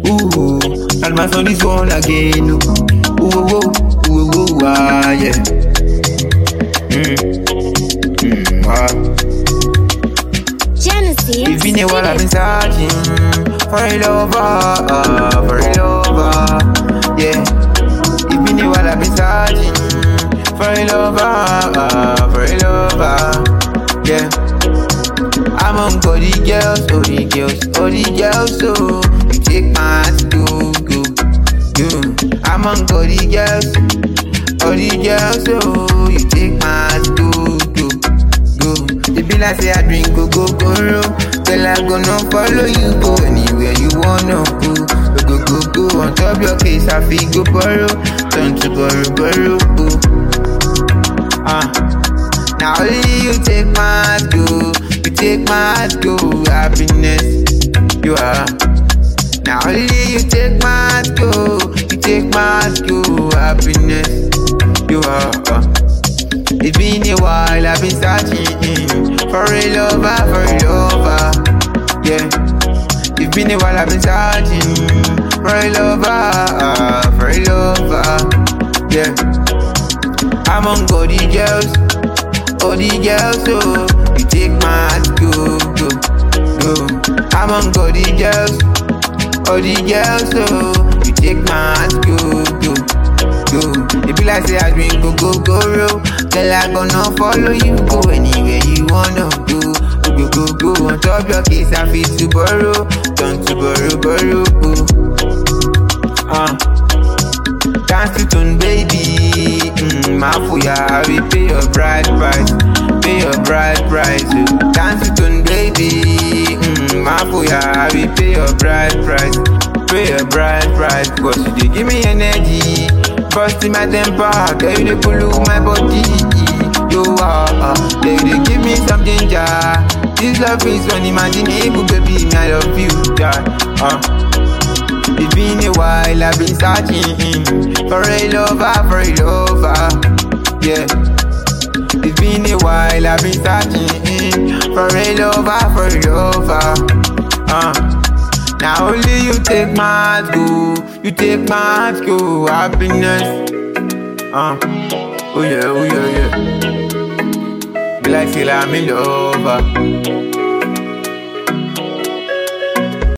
Ooh, and my son is one again. Ooh, ah, yeah. Genesis. It's been a while I've been searching for a lover, yeah. It's been a while I've been searching for a lover, yeah. I'm on all the girls, so you take my hand to go. I'm on all the girls, so you take my hand to go. It be like say I drink go. Girl, I'm gonna follow you, go anywhere you wanna go. Go, on top your case, I feel go borrow, turn to borrow. Now only you take my heart, go. You take my heart, go. Happiness, you are. Now only you take my heart, go. You take my heart, go. Happiness, you are. It's been a while I've been searching for a lover, yeah. It's been a while I've been searching for a lover, yeah. I'm on all the girls, so you take my heart, go. I'm on all the girls, so you take my heart, go. It be like say I drink go. Girl, I'm gonna follow you, go anywhere you wanna go. Go, on top your case, I feel to borrow, turn to borrow. Dance to tune, baby. Mafuya, I will pay your bride price. Dance to tune, baby. Mafuya, I will pay your bride price. Cause you dey give me energy, busting my temper. Girl, you dey pull my body. You are, girl, you dey give me some danger. This love is unimaginable, baby. I love you, yeah. It's been a while I've been searching for a lover, yeah. It's been a while I've been searching for a lover, Now only you take my heart, go. You take my heart, go. Happiness, oh yeah. Be like say I'm in lover.